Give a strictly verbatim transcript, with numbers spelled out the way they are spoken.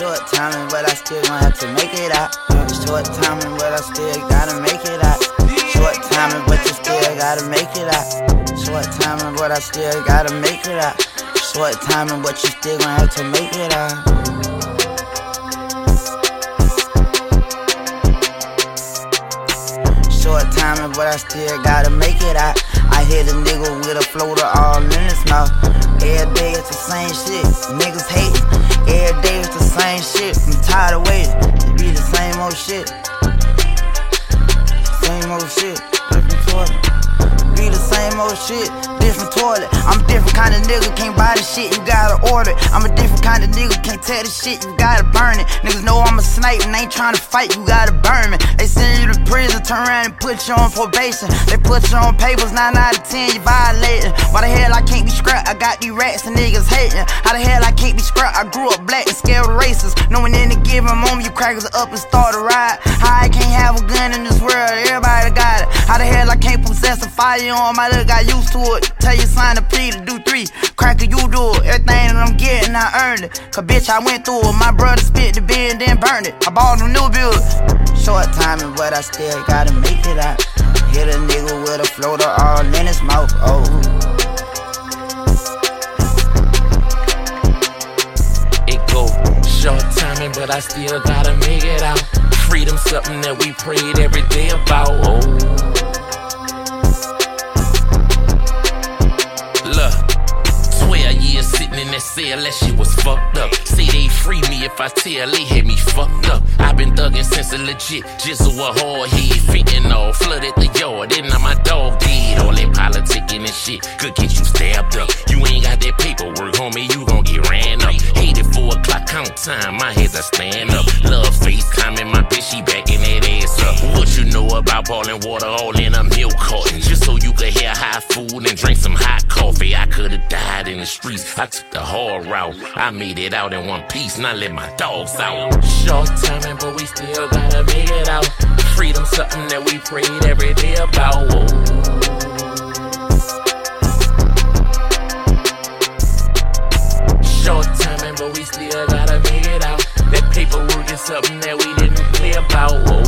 Short timing, but I still gon' have to make it out. Short timing, but I still gotta make it out. Short timing, but you still gotta make it out. Short timing, but I still gotta make it out. Short timing, but you still gon' have to make it out. Short timing, but I still gotta make it out. I hit a nigga with a floater all in his mouth. Every day it's the same shit, niggas hatin'. Every day it's the same shit, I'm tired of waiting. It be the same old shit. Same old shit, different toilet. Be the same old shit, different toilet. I'm a different kind of nigga, can't buy the shit, you gotta order it. I'm a different kind of nigga, can't tell the shit, you gotta burn it. Niggas know I'm a snipe and ain't tryna fight, you gotta burn me. They send you to prison, turn around and put you on probation. They put you on papers, nine out of ten, you violating. Why the hell I can't be scrapped? I got these rats and niggas hating. How the hell I can't be scrapped? I grew up black and scared of racists. Knowing in a given moment you crackers are up and start a ride. How I can't have a gun in this world, everybody got it. How the hell I can't possess a firearm? I look got used to it. Tell you sign a plea to do three. Cracker, you do it. Everything that I'm getting, I earned it. Cause bitch, I went through it. My brother spit the bill and then burned it. I bought a new build. Short timing, but I still gotta make it out. Hit a nigga with a floater all in his mouth. Oh. It go short timing, but I still gotta make it out. Freedom, something that we prayed every day about. Oh. Look, twelve years sitting in that cell, that shit was fucked up. Say they free me if I tell they had me fucked up. I been thuggin' since a legit, just a hard head, fitting all, flooded the yard, and now my dog dead. All that politicking and shit could get you stabbed up. You ain't got that paperwork, homie, you gon' get ran up. Hate it four o'clock count time, my head's a stand up. Love FaceTime and my bitch, she backing that ass up. What you know about boiling water all in a milk carton? Just so you could hear hot food and drink some hot coffee. I could've died in the streets, I took the hard route. I made it out in one piece, not let my dogs out. Short timing, but we still gotta make it out. Freedom, something that we prayed every day about. Whoa. Short timing, but we still gotta make it out. That paperwork is something that we didn't play about. Whoa.